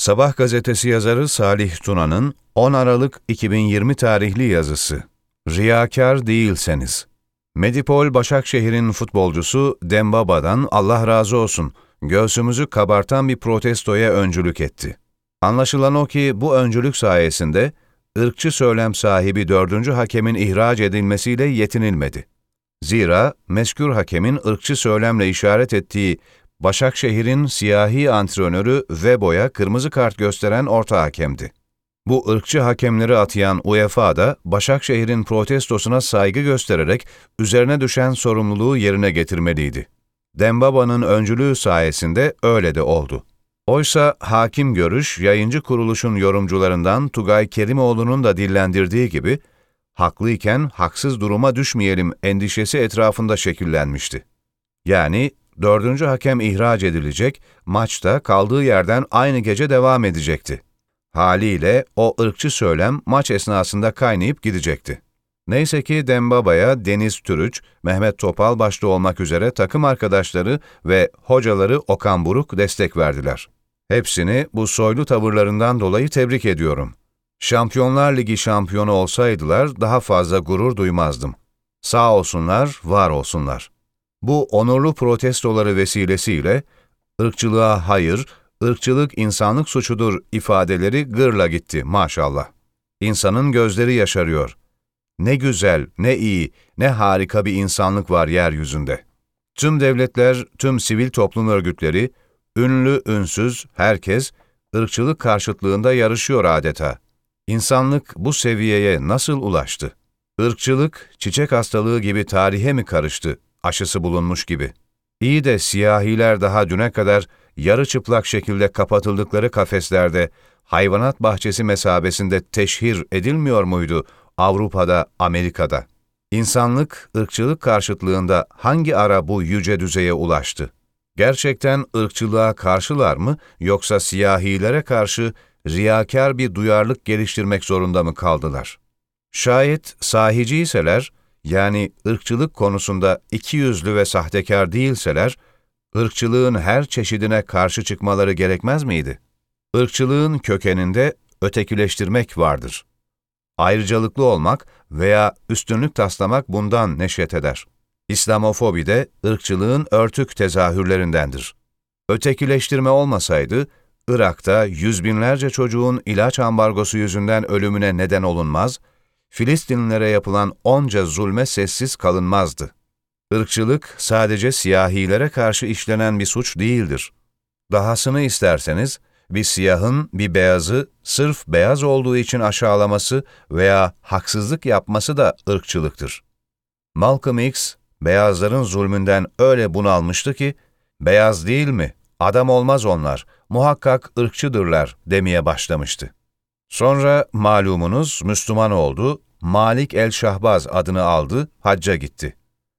Sabah gazetesi yazarı Salih Tuna'nın 10 Aralık 2020 tarihli yazısı. Riyakâr değilseniz. Medipol Başakşehir'in futbolcusu Dembaba'dan Allah razı olsun, göğsümüzü kabartan bir protestoya öncülük etti. Anlaşılan o ki bu öncülük sayesinde ırkçı söylem sahibi 4. hakemin ihraç edilmesiyle yetinilmedi. Zira mezkür hakemin ırkçı söylemle işaret ettiği Başakşehir'in siyahi antrenörü Vebo'ya kırmızı kart gösteren orta hakemdi. Bu ırkçı hakemleri atayan UEFA da Başakşehir'in protestosuna saygı göstererek üzerine düşen sorumluluğu yerine getirmeliydi. Dembaba'nın öncülüğü sayesinde öyle de oldu. Oysa Hakim Görüş, yayıncı kuruluşun yorumcularından Tugay Kerimoğlu'nun da dillendirdiği gibi, haklıyken haksız duruma düşmeyelim endişesi etrafında şekillenmişti. Yani 4. hakem ihraç edilecek, maçta kaldığı yerden aynı gece devam edecekti. Haliyle o ırkçı söylem maç esnasında kaynayıp gidecekti. Neyse ki Dembaba'ya Deniz Türüç, Mehmet Topal başta olmak üzere takım arkadaşları ve hocaları Okan Buruk destek verdiler. Hepsini bu soylu tavırlarından dolayı tebrik ediyorum. Şampiyonlar Ligi şampiyonu olsaydılar daha fazla gurur duymazdım. Sağ olsunlar, var olsunlar. Bu onurlu protestoları vesilesiyle ırkçılığa hayır, ırkçılık insanlık suçudur ifadeleri gırla gitti maşallah. İnsanın gözleri yaşarıyor. Ne güzel, ne iyi, ne harika bir insanlık var yeryüzünde. Tüm devletler, tüm sivil toplum örgütleri, ünlü, ünsüz, herkes ırkçılık karşıtlığında yarışıyor adeta. İnsanlık bu seviyeye nasıl ulaştı? Irkçılık, çiçek hastalığı gibi tarihe mi karıştı, aşısı bulunmuş gibi? İyi de siyahiler daha düne kadar yarı çıplak şekilde kapatıldıkları kafeslerde, hayvanat bahçesi mesabesinde teşhir edilmiyor muydu Avrupa'da, Amerika'da? İnsanlık, ırkçılık karşıtlığında hangi ara bu yüce düzeye ulaştı? Gerçekten ırkçılığa karşılar mı, yoksa siyahilere karşı riyakâr bir duyarlılık geliştirmek zorunda mı kaldılar? Şayet sahiciyseler, yani ırkçılık konusunda ikiyüzlü ve sahtekar değilseler, ırkçılığın her çeşidine karşı çıkmaları gerekmez miydi? Irkçılığın kökeninde ötekileştirmek vardır. Ayrıcalıklı olmak veya üstünlük taslamak bundan neşet eder. İslamofobi de ırkçılığın örtük tezahürlerindendir. Ötekileştirme olmasaydı, Irak'ta yüz binlerce çocuğun ilaç ambargosu yüzünden ölümüne neden olunmaz, Filistinlilere yapılan onca zulme sessiz kalınmazdı. Irkçılık sadece siyahilere karşı işlenen bir suç değildir. Dahasını isterseniz, bir siyahın bir beyazı sırf beyaz olduğu için aşağılaması veya haksızlık yapması da ırkçılıktır. Malcolm X, beyazların zulmünden öyle bunalmıştı ki, beyaz değil mi, adam olmaz onlar, muhakkak ırkçıdırlar demeye başlamıştı. Sonra malumunuz Müslüman oldu, Malik el-Şahbaz adını aldı, hacca gitti.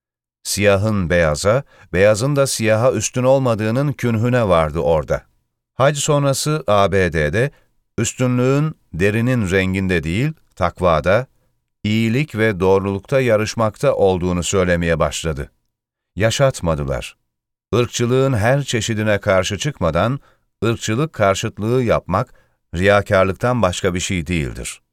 Siyahın beyaza, beyazın da siyaha üstün olmadığının künhüne vardı orada. Hac sonrası ABD'de üstünlüğün derinin renginde değil, takvada, iyilik ve doğrulukta yarışmakta olduğunu söylemeye başladı. Yaşatmadılar. Irkçılığın her çeşidine karşı çıkmadan, ırkçılık karşıtlığı yapmak, riyakârlıktan başka bir şey değildir.